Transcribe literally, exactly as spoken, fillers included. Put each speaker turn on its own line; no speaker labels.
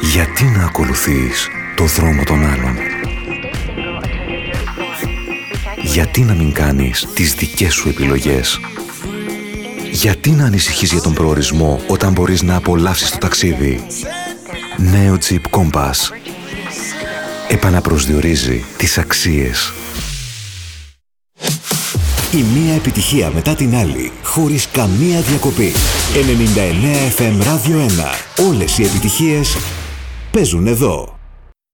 Γιατί να ακολουθείς το δρόμο των άλλων? Γιατί να μην κάνεις τις δικές σου επιλογές? Γιατί να ανησυχείς για τον προορισμό όταν μπορείς να απολαύσεις το ταξίδι? Νέο Jeep Compass επαναπροσδιορίζει τις αξίες.
Η μία επιτυχία μετά την άλλη, χωρίς καμία διακοπή. ενενήντα εννέα εφ εμ Ράδιο ένα. Όλες οι επιτυχίες παίζουν εδώ.